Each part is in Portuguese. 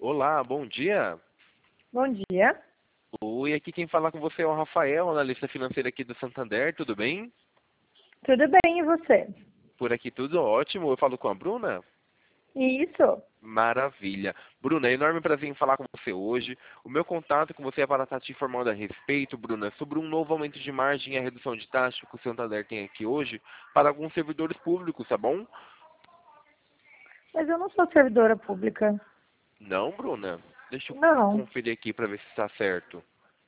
Olá, bom dia. Bom dia. Oi, aqui quem fala com você é o Rafael, analista financeiro aqui do Santander, tudo bem? Tudo bem, e você? Por aqui tudo ótimo. Eu falo com a Bruna? Isso. Maravilha. Bruna, é enorme prazer em falar com você hoje. O meu contato com você é para estar te informando a respeito, Bruna, sobre um novo aumento de margem e a redução de taxa que o Santander tem aqui hoje para alguns servidores públicos, tá bom? Mas eu não sou servidora pública. Não, Bruna? Deixa eu Não. conferir aqui para ver se está certo.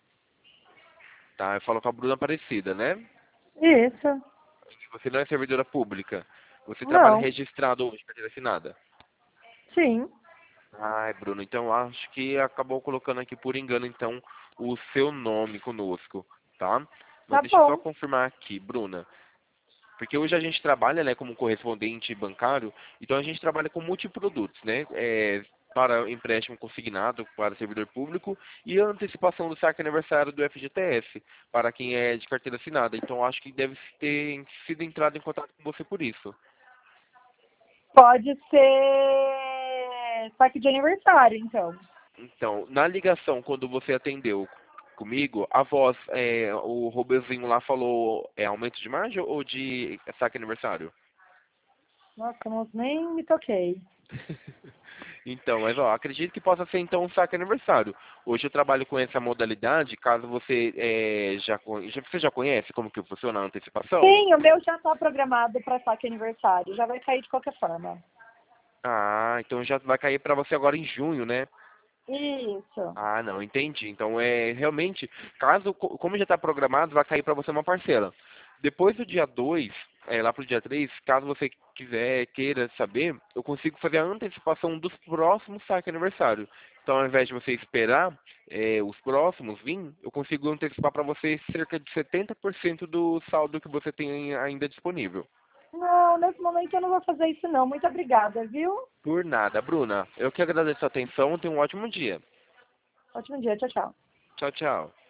Tá, eu falo com a Bruna Aparecida, né? Isso. Você não é servidora pública. Você trabalha Não. registrado hoje, carteira assinada. Sim. Ai, Bruno, então acho que acabou colocando aqui por engano, então, o seu nome conosco, tá? Mas Tá deixa eu só bom. confirmar aqui, Bruna. Porque hoje a gente trabalha, né, como correspondente bancário, então a gente trabalha com multiprodutos, né? Para empréstimo consignado para servidor público e a antecipação do saque aniversário do FGTS, para quem é de carteira assinada. Então acho que deve ter sido entrado em contato com você por isso. Pode ser saque de aniversário, então. Então, na ligação, quando você atendeu comigo, a voz, o Roberzinho lá falou aumento de margem ou de saque aniversário? Nossa, não, nem me toquei. Então, mas ó, acredito que possa ser então um saque aniversário. Hoje eu trabalho com essa modalidade, caso você você já conhece como que funciona a antecipação? Sim, o meu já está programado para saque aniversário. Já vai cair de qualquer forma. Ah, então já vai cair para você agora em junho, né? Isso. Ah, não, entendi. Então é realmente, caso como já está programado, vai cair para você uma parcela. Depois do dia 2, lá pro dia 3, caso você queira saber, eu consigo fazer a antecipação dos próximos saque aniversário. Então, ao invés de você esperar os próximos vir, eu consigo antecipar para você cerca de 70% do saldo que você tem ainda disponível. Não, nesse momento eu não vou fazer isso não. Muito obrigada, viu? Por nada, Bruna. Eu que agradeço a atenção. Tenha um ótimo dia. Ótimo dia. Tchau, tchau. Tchau, tchau.